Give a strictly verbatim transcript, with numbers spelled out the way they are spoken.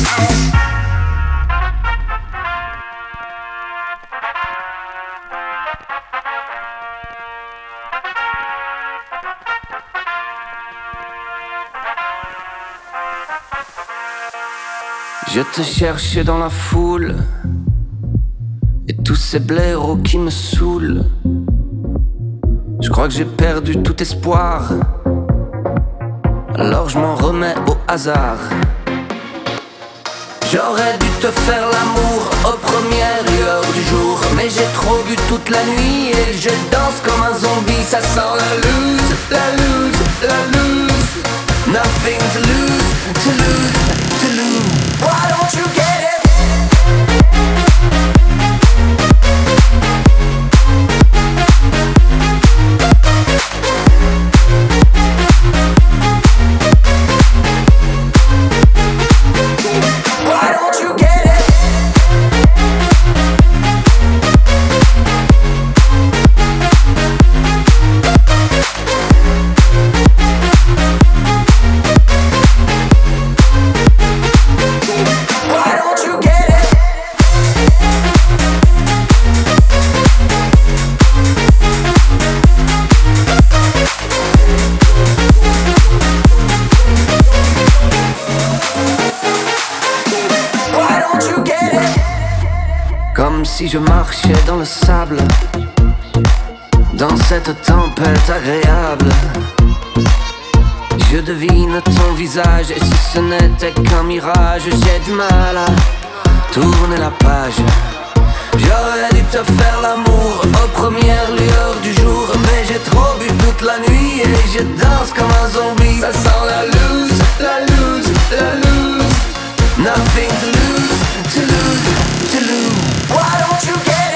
Je te cherchais dans la foule et tous ces blaireaux qui me saoulent. Je crois que j'ai perdu tout espoir, alors je m'en remets au hasard. J'aurais dû te faire l'amour aux premières lueurs du jour, mais j'ai trop bu toute la nuit et je danse comme un zombie. Ça sent la loose, la loose, la loose. Nothing to lose, to lose, to lose. Why don't you get it? Why don't you get it? Why don't you get it? Why don't you get it? Comme si je marchais dans le sable, dans cette tempête agréable. Je devine ton visage, et si ce n'était qu'un mirage, j'ai du mal à tourner la page. J'aurais dû te faire l'amour aux premières lueurs du jour, mais j'ai trop bu toute la nuit et je danse comme un zombie. Ça sent la loose, la loose, la loose. Nothing to lose, to lose, to lose. Why don't you get it?